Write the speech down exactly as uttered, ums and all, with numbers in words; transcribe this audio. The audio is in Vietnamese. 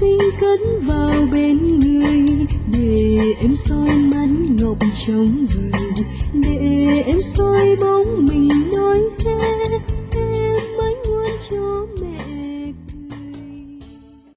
xinh cất vào bên người, để em soi mắt ngọc trong vời, để em soi bóng mình nói thế.